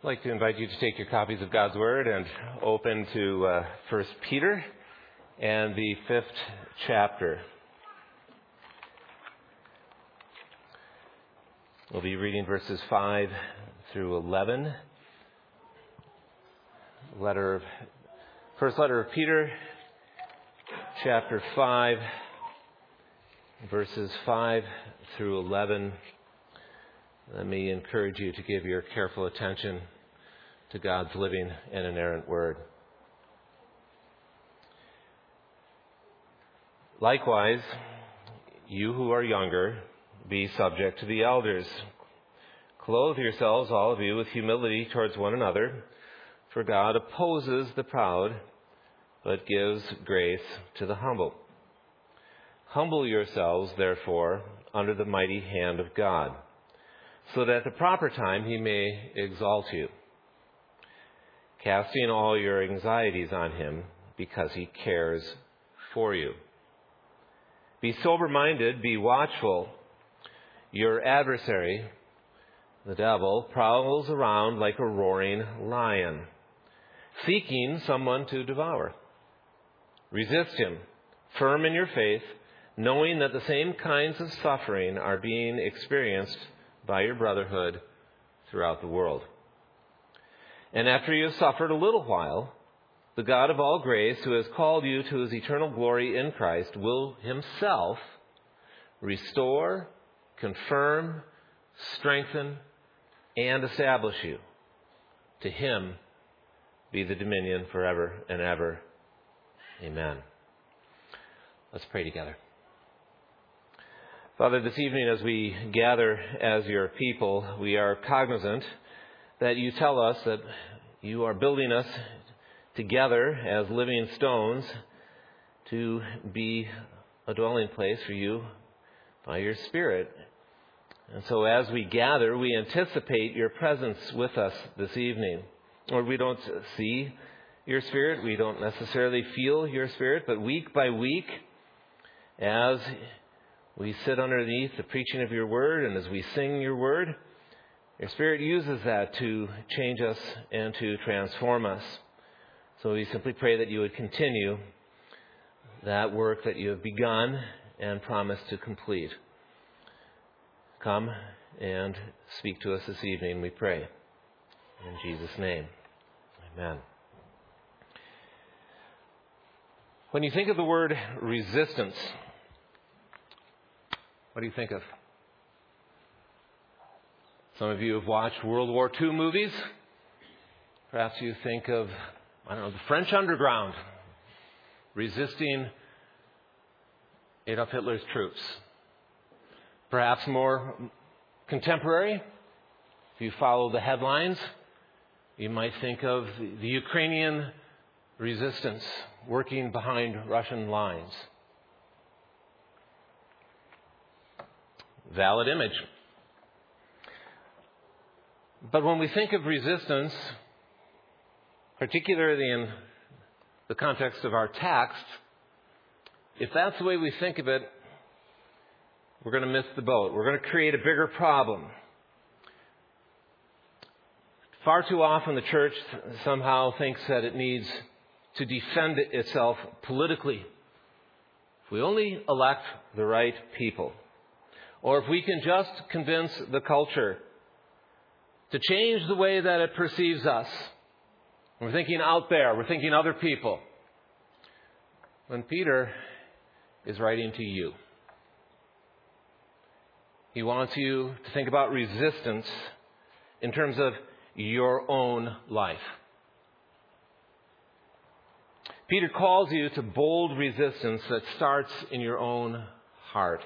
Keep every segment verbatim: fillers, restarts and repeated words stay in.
I'd like to invite you to take your copies of God's Word and open to uh, First Peter and the fifth chapter. We'll be reading verses five through eleven. Letter of, first letter of Peter, chapter five, verses five through eleven. Let me encourage you to give your careful attention to God's living and inerrant Word. Likewise, you who are younger, be subject to the elders. Clothe yourselves, all of you, with humility towards one another, for God opposes the proud, but gives grace to the humble. Humble yourselves, therefore, under the mighty hand of God, so that at the proper time he may exalt you, casting all your anxieties on him, because he cares for you. Be sober-minded, be watchful. Your adversary, the devil, prowls around like a roaring lion, seeking someone to devour. Resist him, firm in your faith, knowing that the same kinds of suffering are being experienced by your brotherhood throughout the world. And after you have suffered a little while, the God of all grace, who has called you to his eternal glory in Christ, will himself restore, confirm, strengthen, and establish you. To him be the dominion forever and ever. Amen. Let's pray together. Father, this evening as we gather as your people, we are cognizant that you tell us that you are building us together as living stones to be a dwelling place for you by your Spirit. And so as we gather, we anticipate your presence with us this evening. Or we don't see your Spirit, we don't necessarily feel your Spirit, but week by week, as we sit underneath the preaching of your word and as we sing your word, your Spirit uses that to change us and to transform us. So we simply pray that you would continue that work that you have begun and promised to complete. Come and speak to us this evening, we pray. In Jesus' name, amen. When you think of the word resistance, what do you think of? Some of you have watched World War Two movies. Perhaps you think of, I don't know, the French underground resisting Adolf Hitler's troops. Perhaps more contemporary, if you follow the headlines, you might think of the Ukrainian resistance working behind Russian lines. Valid image. But when we think of resistance, particularly in the context of our text, if that's the way we think of it, we're going to miss the boat. We're going to create a bigger problem. Far too often the church somehow thinks that it needs to defend itself politically. If we only elect the right people, or if we can just convince the culture to change the way that it perceives us. We're thinking out there. We're thinking other people. When Peter is writing to you, he wants you to think about resistance in terms of your own life. Peter calls you to bold resistance that starts in your own heart.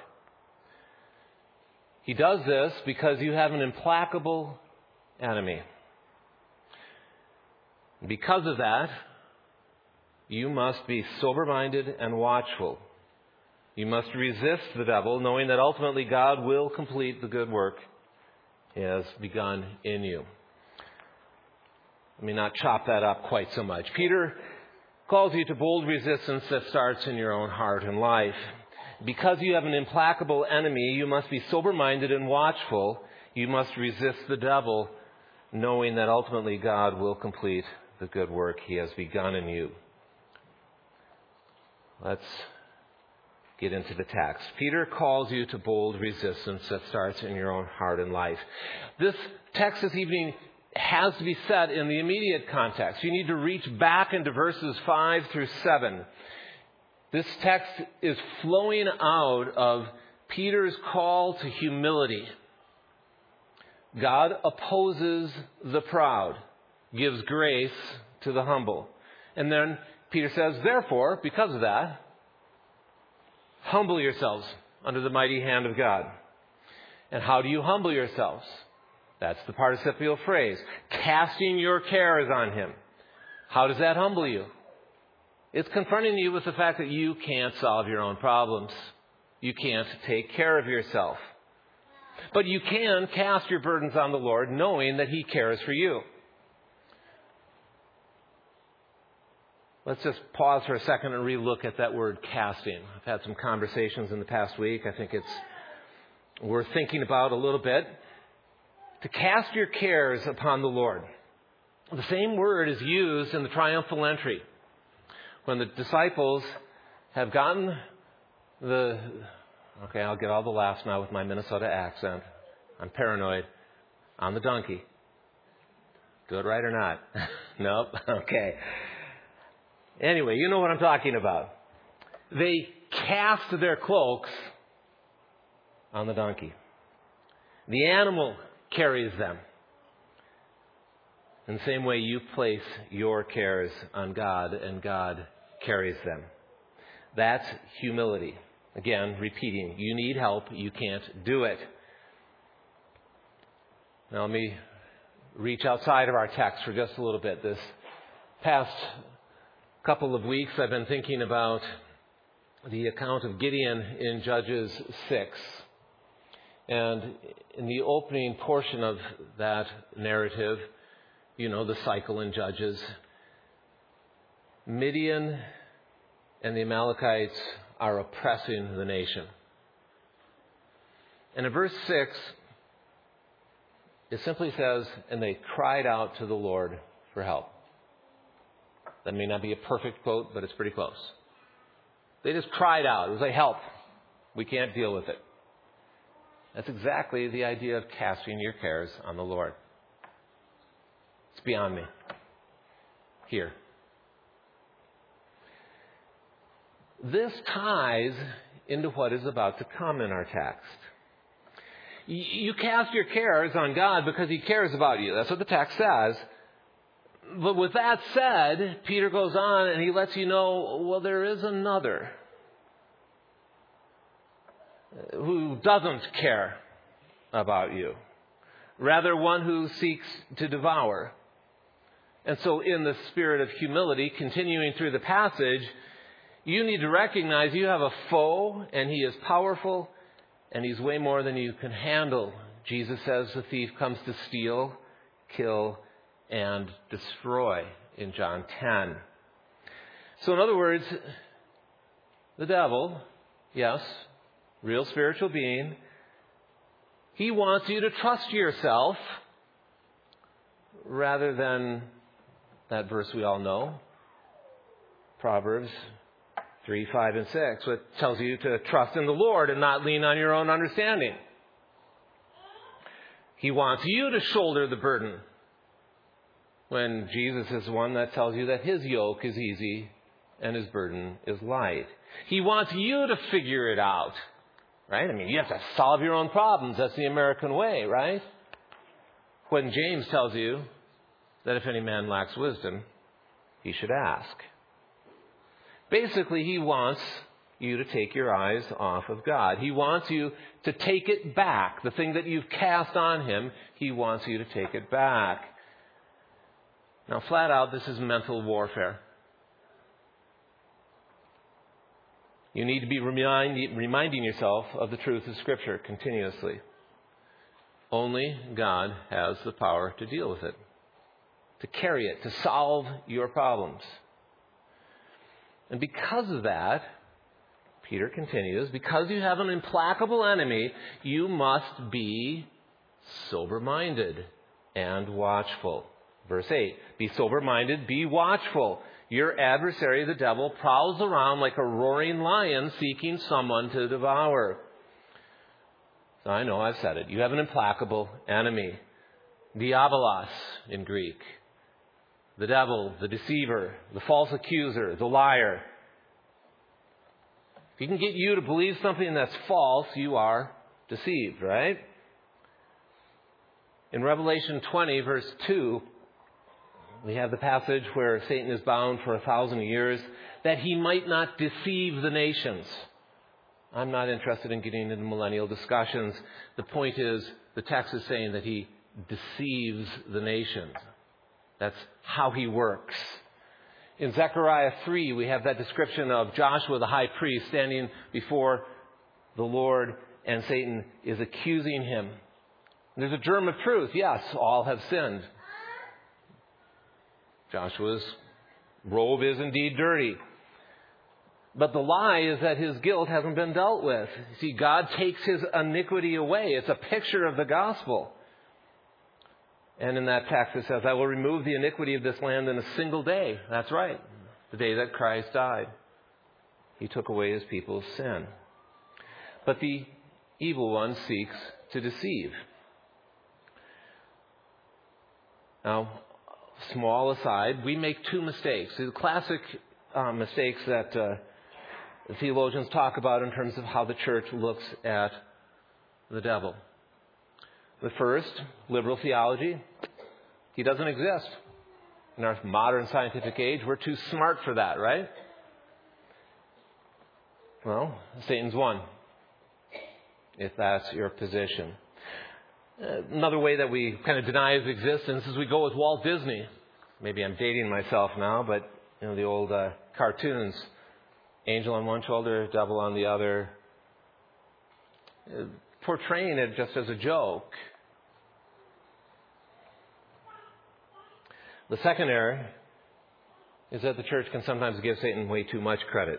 He does this because you have an implacable enemy. Because of that, you must be sober-minded and watchful. You must resist the devil, knowing that ultimately God will complete the good work he has begun in you. Let me not chop that up quite so much. Peter calls you to bold resistance that starts in your own heart and life. Because you have an implacable enemy, you must be sober-minded and watchful. You must resist the devil, knowing that ultimately God will complete the good work He has begun in you. Let's get into the text. Peter calls you to bold resistance that starts in your own heart and life. This text this evening has to be set in the immediate context. You need to reach back into verses five through seven. This text is flowing out of Peter's call to humility. God opposes the proud, gives grace to the humble. And then Peter says, therefore, because of that, humble yourselves under the mighty hand of God. And how do you humble yourselves? That's the participial phrase. Casting your cares on Him. How does that humble you? It's confronting you with the fact that you can't solve your own problems. You can't take care of yourself. But you can cast your burdens on the Lord, knowing that He cares for you. Let's just pause for a second and relook at that word casting. I've had some conversations in the past week. I think it's worth thinking about a little bit. To cast your cares upon the Lord. The same word is used in the triumphal entry. When the disciples have gotten the... Okay, I'll get all the laughs now with my Minnesota accent. I'm paranoid. On the donkey. Do it right or not? Nope. Okay. Anyway, you know what I'm talking about. They cast their cloaks on the donkey. The animal carries them. In the same way, you place your cares on God, and God carries them. That's humility. Again, repeating, you need help, you can't do it. Now let me reach outside of our text for just a little bit. This past couple of weeks I've been thinking about the account of Gideon in Judges six. And in the opening portion of that narrative, you know, the cycle in Judges, Midian and the Amalekites are oppressing the nation. And in verse six, it simply says, and they cried out to the Lord for help. That may not be a perfect quote, but it's pretty close. They just cried out. It was like, help. We can't deal with it. That's exactly the idea of casting your cares on the Lord. It's beyond me. Here. This ties into what is about to come in our text. You cast your cares on God because He cares about you. That's what the text says. But with that said, Peter goes on and he lets you know, well, there is another who doesn't care about you. Rather, one who seeks to devour. And so in the spirit of humility, continuing through the passage, you need to recognize you have a foe, and he is powerful, and he's way more than you can handle. Jesus says the thief comes to steal, kill, and destroy in John ten. So in other words, the devil, yes, real spiritual being, he wants you to trust yourself rather than that verse we all know, Proverbs three, five, and six, which tells you to trust in the Lord and not lean on your own understanding. He wants you to shoulder the burden when Jesus is the one that tells you that His yoke is easy and His burden is light. He wants you to figure it out, right? I mean, you have to solve your own problems. That's the American way, right? When James tells you that if any man lacks wisdom, he should ask. Basically, he wants you to take your eyes off of God. He wants you to take it back. The thing that you've cast on Him, He wants you to take it back. Now, flat out, this is mental warfare. You need to be remind, reminding yourself of the truth of Scripture continuously. Only God has the power to deal with it, to carry it, to solve your problems. And because of that, Peter continues, because you have an implacable enemy, you must be sober-minded and watchful. Verse eight, be sober-minded, be watchful. Your adversary, the devil, prowls around like a roaring lion seeking someone to devour. So I know I've said it. You have an implacable enemy. Diabolos in Greek. The devil, the deceiver, the false accuser, the liar. If he can get you to believe something that's false, you are deceived, right? In Revelation twenty, verse two, we have the passage where Satan is bound for a thousand years that he might not deceive the nations. I'm not interested in getting into millennial discussions. The point is, the text is saying that he deceives the nations. That's how he works. In Zechariah three, we have that description of Joshua, the high priest, standing before the Lord, and Satan is accusing him. There's a germ of truth. Yes, all have sinned. Joshua's robe is indeed dirty. But the lie is that his guilt hasn't been dealt with. You see, God takes his iniquity away. It's a picture of the gospel. And in that text it says, I will remove the iniquity of this land in a single day. That's right. The day that Christ died. He took away his people's sin. But the evil one seeks to deceive. Now, small aside, we make two mistakes. The classic uh, mistakes that uh, theologians talk about in terms of how the church looks at the devil. The first, liberal theology, he doesn't exist. In our modern scientific age, we're too smart for that, right? Well, Satan's won, if that's your position. Another way that we kind of deny his existence is we go with Walt Disney. Maybe I'm dating myself now, but you know the old uh, cartoons. Angel on one shoulder, devil on the other. Uh, portraying it just as a joke. The second error is that the church can sometimes give Satan way too much credit.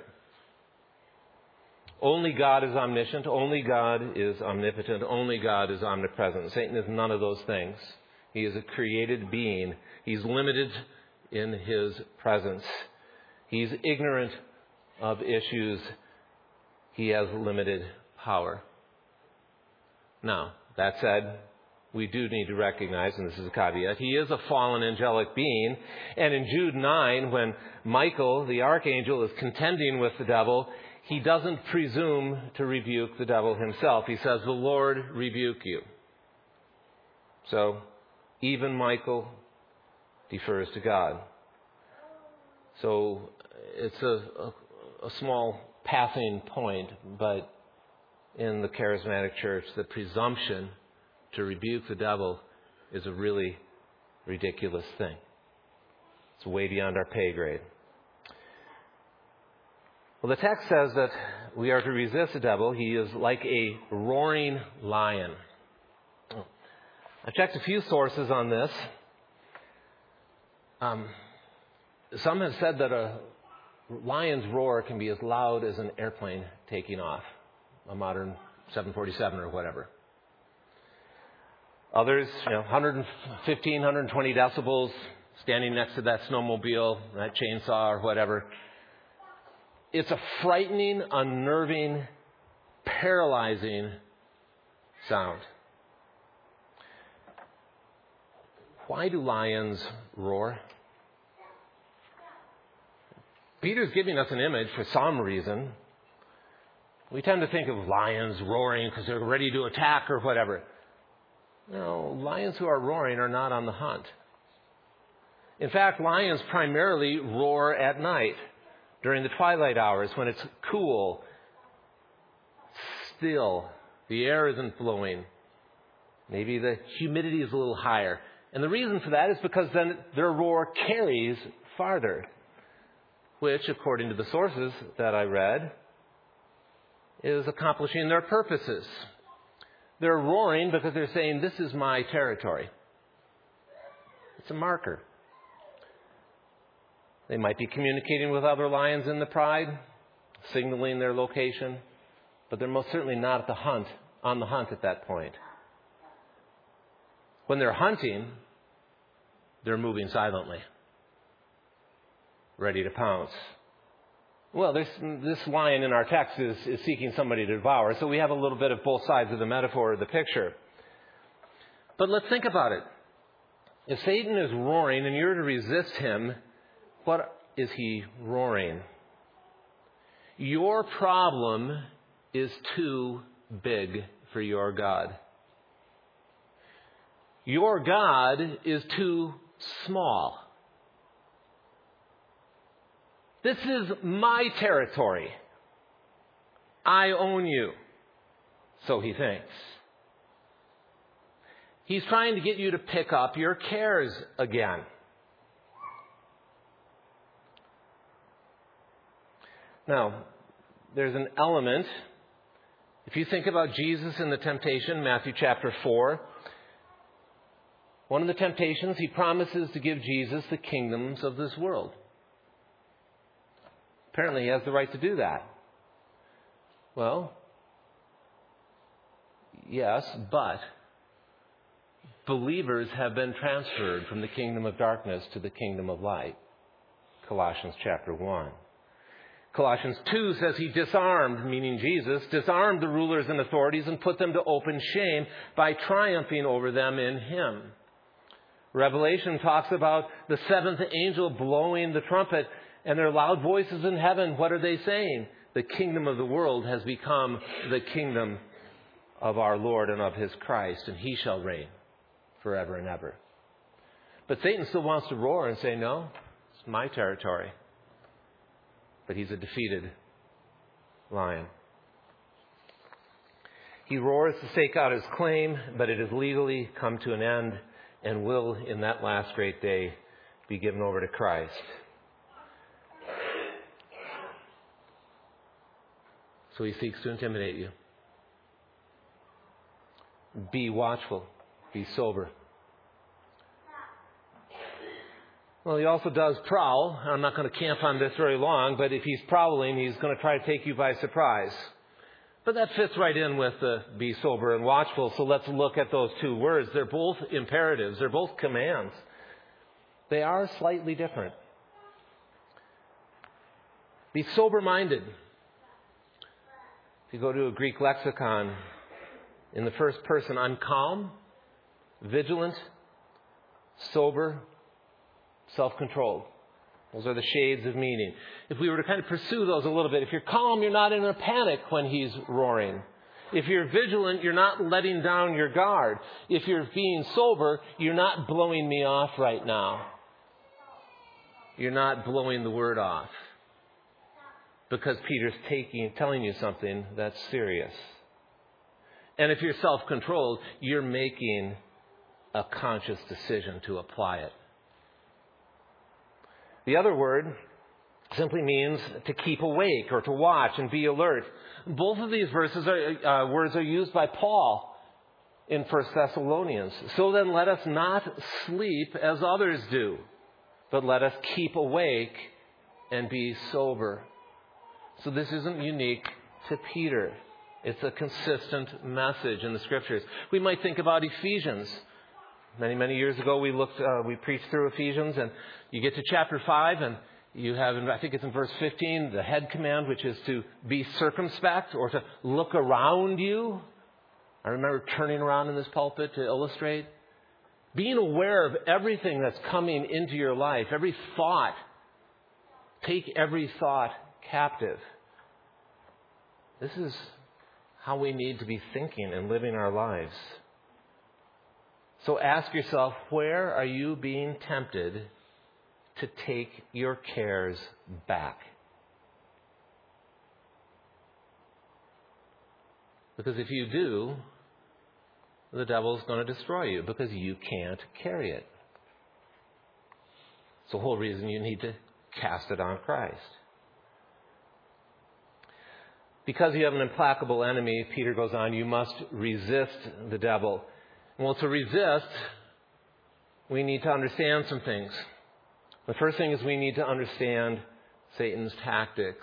Only God is omniscient. Only God is omnipotent. Only God is omnipresent. Satan is none of those things. He is a created being. He's limited in his presence. He's ignorant of issues. He has limited power. Now, that said, we do need to recognize, and this is a caveat, he is a fallen angelic being. And in Jude nine, when Michael, the archangel, is contending with the devil, he doesn't presume to rebuke the devil himself. He says, the Lord rebuke you. So, even Michael defers to God. So, it's a, a, a small passing point, but in the charismatic church, the presumption to rebuke the devil is a really ridiculous thing. It's way beyond our pay grade. Well, the text says that we are to resist the devil. He is like a roaring lion. I checked a few sources on this. Um, some have said that a lion's roar can be as loud as an airplane taking off, a modern seven forty-seven or whatever. Others, you know, one fifteen, one twenty decibels, standing next to that snowmobile, that chainsaw or whatever. It's a frightening, unnerving, paralyzing sound. Why do lions roar? Peter's giving us an image for some reason. We tend to think of lions roaring because they're ready to attack or whatever. No, lions who are roaring are not on the hunt. In fact, lions primarily roar at night, during the twilight hours when it's cool, still, the air isn't blowing. Maybe the humidity is a little higher. And the reason for that is because then their roar carries farther, which, according to the sources that I read, is accomplishing their purposes. They're roaring because they're saying, this is my territory. It's a marker. They might be communicating with other lions in the pride, signaling their location, but they're most certainly not at the hunt, on the hunt at that point. When they're hunting, they're moving silently, ready to pounce. Well, this, this lion in our text is, is seeking somebody to devour, so we have a little bit of both sides of the metaphor or the picture. But let's think about it. If Satan is roaring and you're to resist him, what is he roaring? Your problem is too big for your God. Your God is too small. This is my territory. I own you. So he thinks. He's trying to get you to pick up your cares again. Now, there's an element. If you think about Jesus in the temptation, Matthew chapter four, one of the temptations, he promises to give Jesus the kingdoms of this world. Apparently, he has the right to do that. Well, yes, but believers have been transferred from the kingdom of darkness to the kingdom of light. Colossians chapter one. Colossians two says he disarmed, meaning Jesus, disarmed the rulers and authorities and put them to open shame by triumphing over them in him. Revelation talks about the seventh angel blowing the trumpet, and there are loud voices in heaven. What are they saying? The kingdom of the world has become the kingdom of our Lord and of his Christ, and he shall reign forever and ever. But Satan still wants to roar and say, no, it's my territory. But he's a defeated lion. He roars to stake out his claim, but it has legally come to an end and will, in that last great day, be given over to Christ. So he seeks to intimidate you. Be watchful. Be sober. Well, he also does prowl. I'm not going to camp on this very long, but if he's prowling, he's going to try to take you by surprise. But that fits right in with the be sober and watchful. So let's look at those two words. They're both imperatives. They're both commands. They are slightly different. Be sober-minded. If you go to a Greek lexicon, in the first person, I'm calm, vigilant, sober, self-controlled. Those are the shades of meaning. If we were to kind of pursue those a little bit, if you're calm, you're not in a panic when he's roaring. If you're vigilant, you're not letting down your guard. If you're being sober, you're not blowing me off right now. You're not blowing the word off. Because Peter's taking, telling you something that's serious. And if you're self-controlled, you're making a conscious decision to apply it. The other word simply means to keep awake or to watch and be alert. Both of these verses are, uh, words are used by Paul in First Thessalonians. So then let us not sleep as others do, but let us keep awake and be sober. So this isn't unique to Peter. It's a consistent message in the Scriptures. We might think about Ephesians. Many, many years ago, we looked, uh, we preached through Ephesians, and you get to chapter five, and you have, I think it's in verse fifteen, the head command, which is to be circumspect or to look around you. I remember turning around in this pulpit to illustrate. Being aware of everything that's coming into your life, every thought. Take every thought captive. This is how we need to be thinking and living our lives. So ask yourself, where are you being tempted to take your cares back? Because if you do, the devil's going to destroy you because you can't carry it. It's the whole reason you need to cast it on Christ. Because you have an implacable enemy, Peter goes on, you must resist the devil. Well, to resist, we need to understand some things. The first thing is we need to understand Satan's tactics.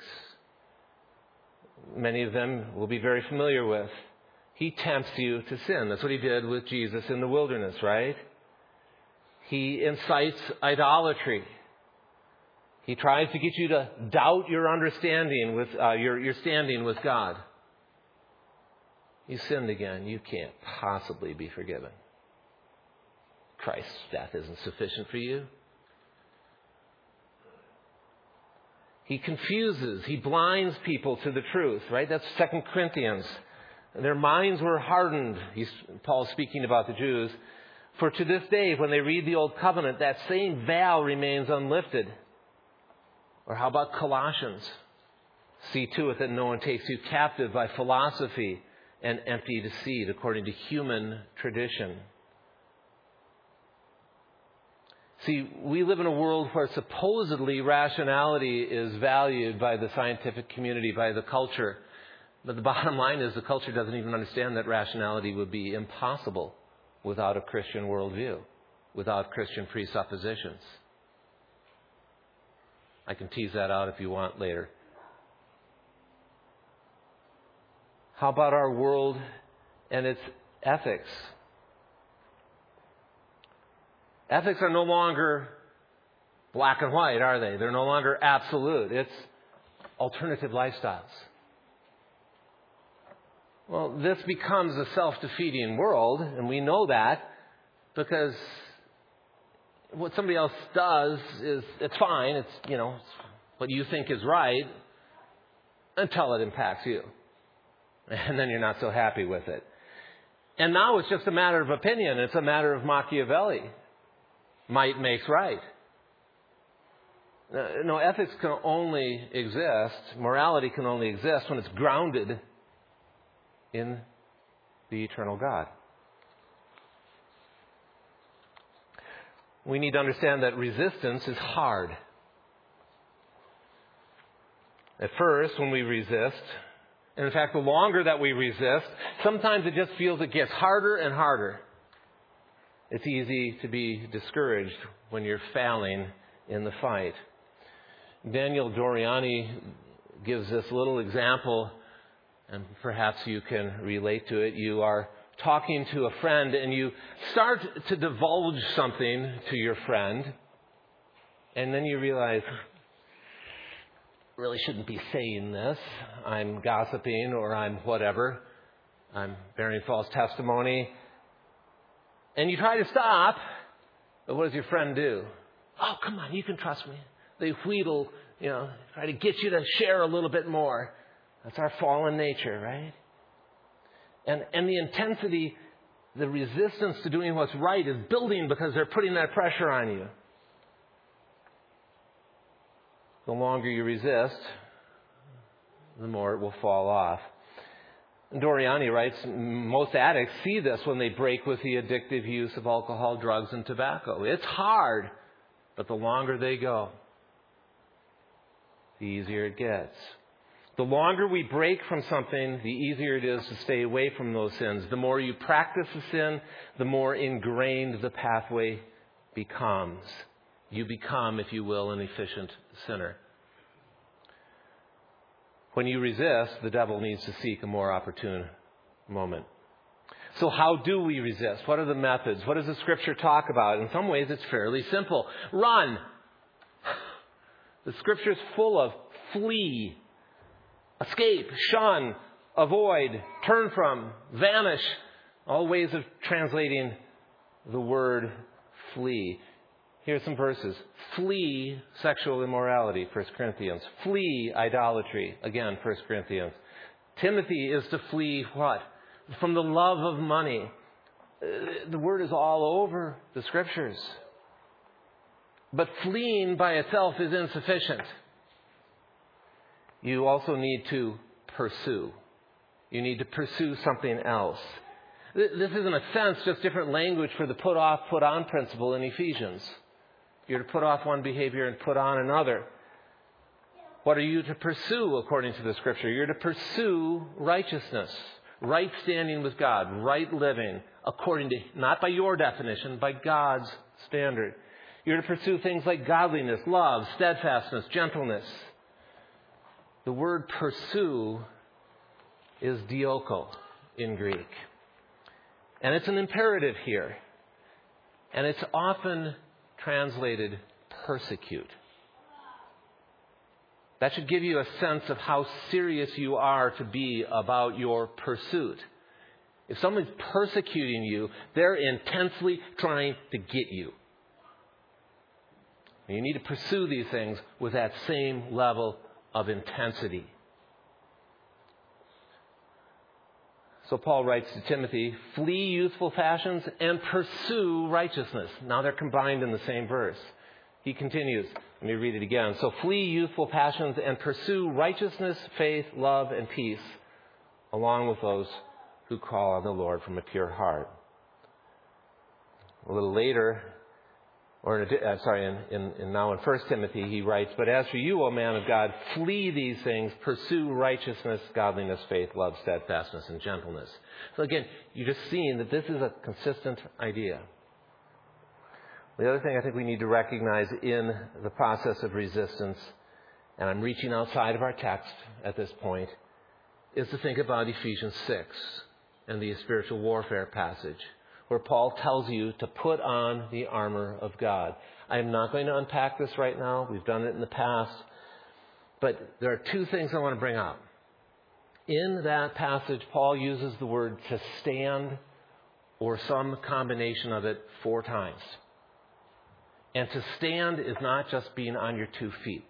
Many of them we'll be very familiar with. He tempts you to sin. That's what he did with Jesus in the wilderness, right? He incites idolatry. He tries to get you to doubt your understanding with uh, your, your standing with God. You sinned again. You can't possibly be forgiven. Christ's death isn't sufficient for you. He confuses. He blinds people to the truth, right? That's Second Corinthians. Their minds were hardened. He's, Paul's speaking about the Jews. For to this day, when they read the Old Covenant, that same veil remains unlifted. Or how about Colossians? See to it that no one takes you captive by philosophy and empty deceit according to human tradition. See, we live in a world where supposedly rationality is valued by the scientific community, by the culture. But the bottom line is the culture doesn't even understand that rationality would be impossible without a Christian worldview, without Christian presuppositions. I can tease that out if you want later. How about our world and its ethics? Ethics are no longer black and white, are they? They're no longer absolute. It's alternative lifestyles. Well, this becomes a self-defeating world, and we know that because what somebody else does is, it's fine. It's, you know, it's what you think is right until it impacts you. And then you're not so happy with it. And now it's just a matter of opinion. It's a matter of Machiavelli. Might makes right. No, ethics can only exist, morality can only exist when it's grounded in the eternal God. We need to understand that resistance is hard. At first, when we resist, and in fact, the longer that we resist, sometimes it just feels it gets harder and harder. It's easy to be discouraged when you're failing in the fight. Daniel Doriani gives this little example, and perhaps you can relate to it. You are talking to a friend and you start to divulge something to your friend, and then you realize, really shouldn't be saying this. I'm gossiping or I'm whatever. I'm bearing false testimony. And you try to stop, but what does your friend do? Oh, come on, you can trust me. They wheedle, you know, try to get you to share a little bit more. That's our fallen nature, right? And and the intensity, the resistance to doing what's right is building because they're putting that pressure on you. The longer you resist, the more it will fall off. Doriani writes, most addicts see this when they break with the addictive use of alcohol, drugs, and tobacco. It's hard, but the longer they go, the easier it gets. The longer we break from something, the easier it is to stay away from those sins. The more you practice the sin, the more ingrained the pathway becomes. You become, if you will, an efficient sinner. When you resist, the devil needs to seek a more opportune moment. So how do we resist? What are the methods? What does the Scripture talk about? In some ways, it's fairly simple. Run! The Scripture is full of flee, escape, shun, avoid, turn from, vanish. All ways of translating the word flee. Here's some verses. Flee sexual immorality, First Corinthians. Flee idolatry, again, First Corinthians. Timothy is to flee what? From the love of money. The word is all over the Scriptures. But fleeing by itself is insufficient. You also need to pursue. You need to pursue something else. This is, in a sense, just different language for the put off, put on principle in Ephesians. You're to put off one behavior and put on another. What are you to pursue according to the Scripture? You're to pursue righteousness, right standing with God, right living, according to, not by your definition, by God's standard. You're to pursue things like godliness, love, steadfastness, gentleness. The word pursue is dioko in Greek. And it's an imperative here. And it's often translated persecute. That should give you a sense of how serious you are to be about your pursuit. If someone's persecuting you, they're intensely trying to get you. And you need to pursue these things with that same level of intensity. So Paul writes to Timothy, flee youthful passions and pursue righteousness. Now they're combined in the same verse. He continues, let me read it again. So flee youthful passions and pursue righteousness, faith, love, and peace, along with those who call on the Lord from a pure heart. A little later, or in, uh, sorry, in, in, in now in First Timothy, he writes, but as for you, O man of God, flee these things, pursue righteousness, godliness, faith, love, steadfastness, and gentleness. So again, you're just seeing that this is a consistent idea. The other thing I think we need to recognize in the process of resistance, and I'm reaching outside of our text at this point, is to think about Ephesians six and the spiritual warfare passage, where Paul tells you to put on the armor of God. I am not going to unpack this right now. We've done it in the past. But there are two things I want to bring up. In that passage, Paul uses the word to stand or some combination of it four times. And to stand is not just being on your two feet.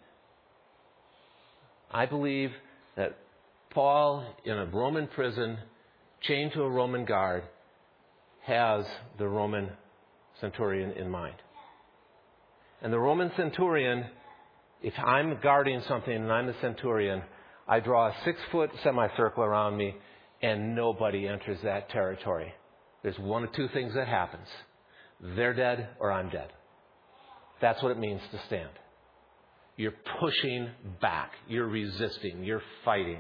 I believe that Paul, in a Roman prison, chained to a Roman guard, has the Roman centurion in mind. And the Roman centurion, if I'm guarding something and I'm the centurion, I draw a six-foot semicircle around me and nobody enters that territory. There's one of two things that happens. They're dead or I'm dead. That's what it means to stand. You're pushing back. You're resisting. You're fighting.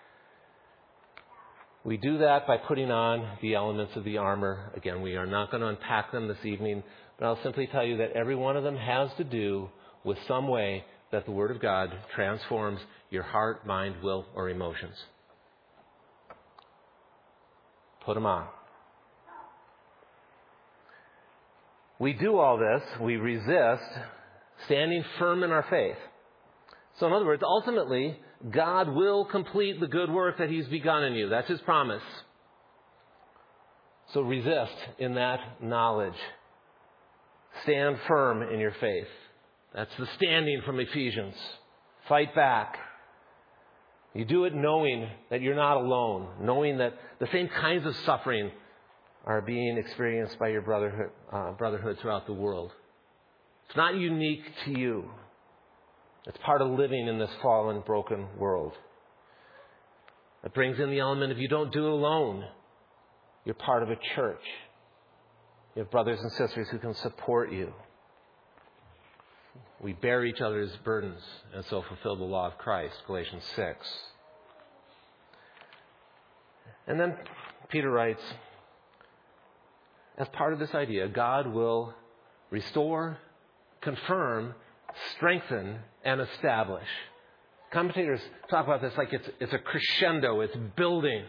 We do that by putting on the elements of the armor. Again, we are not going to unpack them this evening, but I'll simply tell you that every one of them has to do with some way that the Word of God transforms your heart, mind, will, or emotions. Put them on. We do all this, we resist, standing firm in our faith. So in other words, ultimately, God will complete the good work that He's begun in you. That's His promise. So resist in that knowledge. Stand firm in your faith. That's the standing from Ephesians. Fight back. You do it knowing that you're not alone, knowing that the same kinds of suffering are being experienced by your brotherhood, uh, brotherhood throughout the world. It's not unique to you. It's part of living in this fallen, broken world. It brings in the element of you don't do it alone. You're part of a church. You have brothers and sisters who can support you. We bear each other's burdens and so fulfill the law of Christ, Galatians six. And then Peter writes, as part of this idea, God will restore, confirm, strengthen, and establish. Commentators talk about this like it's, it's a crescendo, it's building.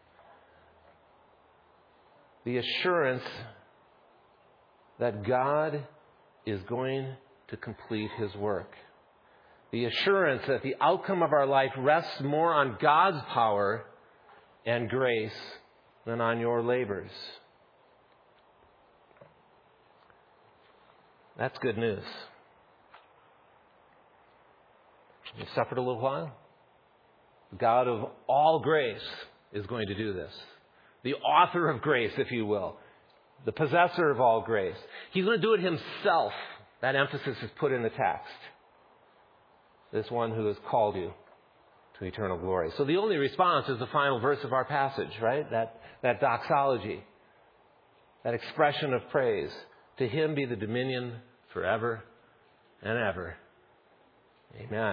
The assurance that God is going to complete His work. The assurance that the outcome of our life rests more on God's power and grace than on your labors. That's good news. You've suffered a little while. The God of all grace is going to do this. The author of grace, if you will. The possessor of all grace. He's going to do it Himself. That emphasis is put in the text. This one who has called you to eternal glory. So the only response is the final verse of our passage, right? That, that doxology. That expression of praise. To Him be the dominion forever and ever. Amen.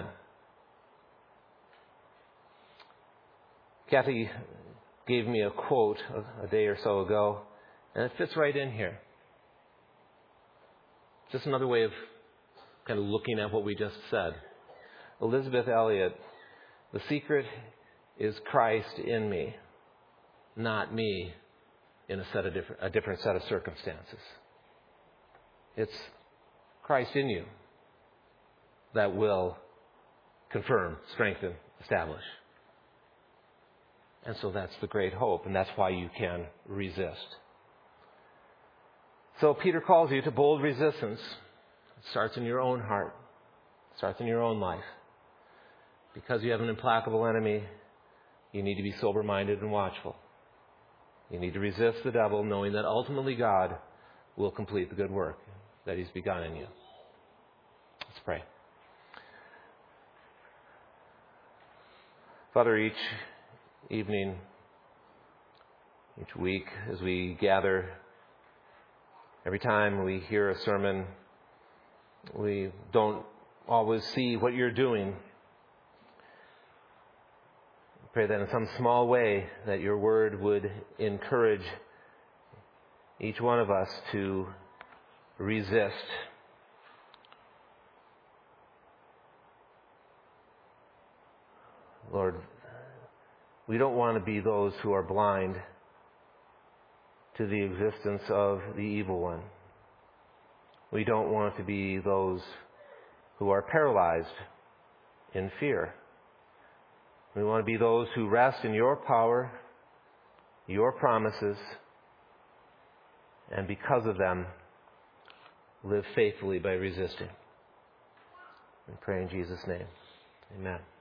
Kathy gave me a quote a day or so ago, and it fits right in here. Just another way of kind of looking at what we just said. Elizabeth Elliot, the secret is Christ in me, not me in a, set of different, a different set of circumstances. It's Christ in you that will confirm, strengthen, establish. And so that's the great hope, and that's why you can resist. So Peter calls you to bold resistance. It starts in your own heart. It starts in your own life. Because you have an implacable enemy, you need to be sober-minded and watchful. You need to resist the devil, knowing that ultimately God will complete the good work that He's begun in you. Let's pray. Father, each evening, each week, as we gather, every time we hear a sermon, we don't always see what you're doing. Pray that in some small way that your word would encourage each one of us to resist. Lord, we don't want to be those who are blind to the existence of the evil one. We don't want to be those who are paralyzed in fear. We want to be those who rest in your power, your promises, and because of them, live faithfully by resisting. We pray in Jesus' name. Amen.